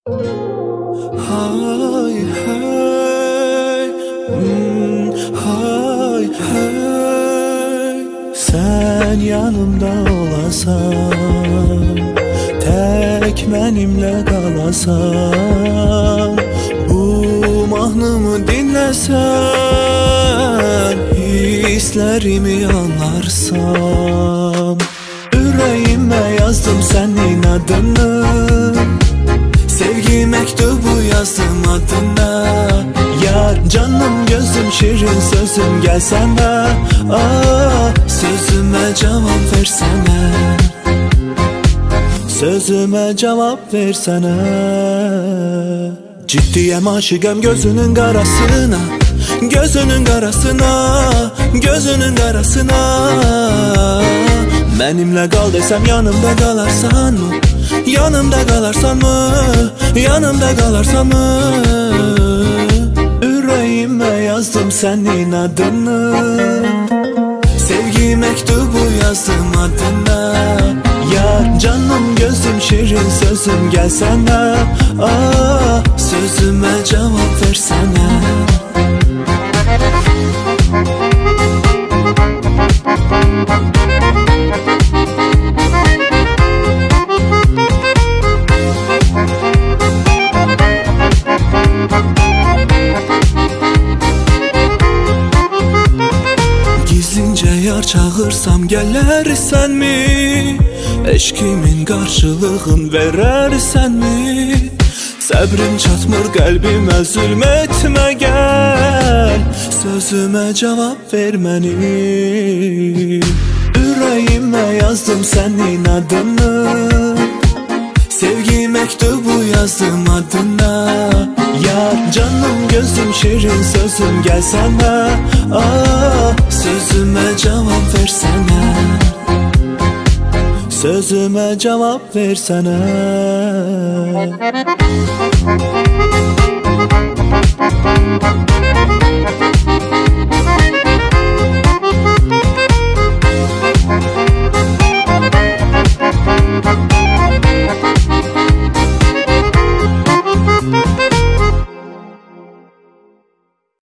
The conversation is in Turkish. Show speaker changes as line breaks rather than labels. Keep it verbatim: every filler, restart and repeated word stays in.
Hay hay, hmm, hay hay. Sen yanımda olasan, tek benimle kalasan, bu mahnımı dinlesen, hislerimi anlarsam. Yüreğime yazdım senin adını, sevgi mektubu yazdım adına. Yar canım gözüm şirin sözüm gelsene, ah, sözüme cevap versene, sözüme cevap versene. Ciddiyem aşıkım gözünün karasına, gözünün karasına, gözünün karasına. Benimle kal desem yanımda kalarsan mı? Yanımda kalarsan mı? Yanımda kalarsan mı? Yüreğime yazdım senin adını, sevgi mektubu yazdım adına. Yar canım gözüm şirin sözüm gelsene, ah, sözüme cevap versene. Gizlince yar çağırsam gelersen mi? Eşkimin karşılığın verersen mi? Səbrim çatmır qəlbimə zulmetmə gəl, sözümə cevap ver mənim. Yüreğime yazdım senin adını, sevgi mektubu yazdım adına. Yar canım gözüm şirin sözüm gelsene, ah, sözüme cevap versene, sözüme cevap versene.